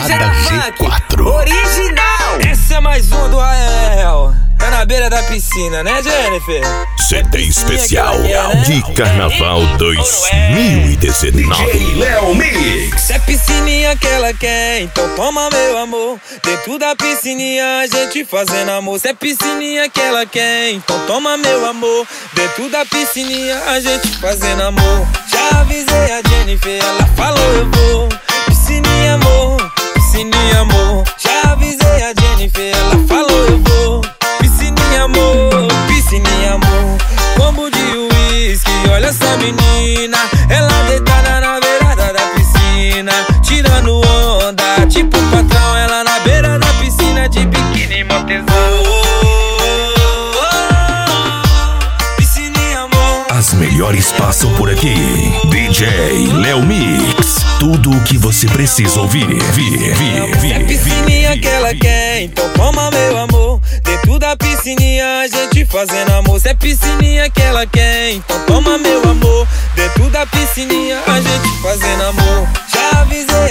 Lambada G4 original. Essa é mais um do Rael. Tá na beira da piscina, né, Jennifer? CD especial de Carnaval 2019. DJ Léo Mix. Se é piscininha que ela quer, então toma meu amor. Dentro da piscininha a gente fazendo amor. Se é piscininha que ela quer, então toma meu amor. Dentro da piscininha a gente fazendo amor. Já avisei a Jennifer, ela falou eu vou. Piscininha amor, piscininha amor. Já avisei a Jennifer, ela falou eu vou. Piscininha amor, piscininha amor. Combo de uísque, olha essa menina. Ela deitada na beirada da piscina, tirando onda, tipo patrão. Ela na beira da piscina, de biquíni, mó tesão. Piscininha amor. As melhores passam por aqui. DJ Léo Mix. Tudo o que você precisa ouvir. Se é piscininha que ela quer, então toma meu amor. Dentro da piscininha a gente fazendo amor. Se é piscininha que ela quer, então toma meu amor. Dentro da piscininha a gente fazendo amor. Já avisei